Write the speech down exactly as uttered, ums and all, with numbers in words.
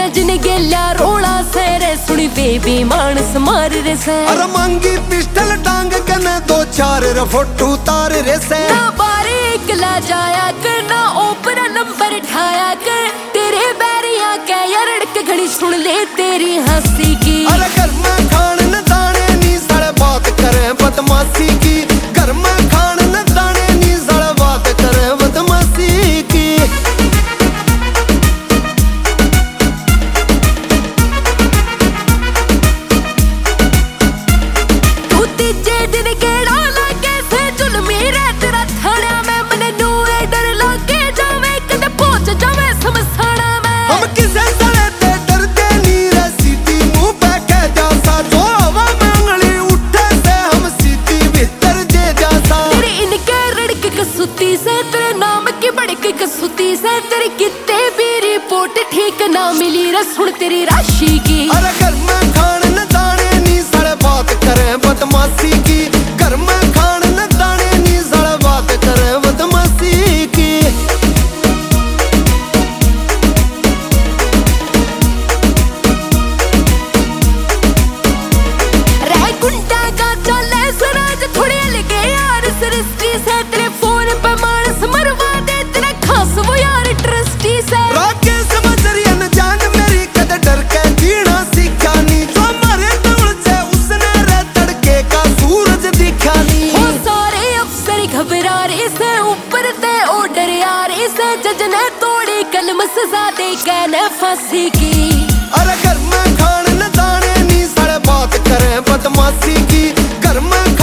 जिन गेल्या रोड़ा से रे सुनी बेबी मानस मार रे से। अरे मांगी पिस्टल टांग के न दो चार रे फोटो तार रे से। ना बारीक ला जाया कर ना ओपरा नंबर ठाया कर, तेरे बैरिया के यार के घड़ी सुन ले तेरी हंसी की। अरे घर में खान न दाने नी साले बात करे बदमाशी की, घर में खान न दाने नी साले बात करे बदमाशी की। कसुती से तेरी कितने भी रिपोर्ट ठीक ना मिली रे सुन तेरी राशि की। अरे घर में खान न दाने नी साले बात करे बदमाशी की, घर में खान न दाने नी साले बात करे बदमाशी की। रह गुंडा का चले सराज थोड़ी लगे यार सृष्टि से, तेरे फोन पे मानस मरवा दे तेरा खास वो यार ट्रस्टी से। राके समझ रही न जान मेरी कद डर के जीना सीखा नी, जो मारे तौल से उसने रे तड़के का सूरज दिखा नी। हो सारे अफसर घबरा रहे से ऊपर ते ऑर्डर आ रहे से, जज ने तोड़ी कलम सजा दे कहने फांसी की। अरे घर में खान न दाने नी साले बात करे बदमाशी की, घर में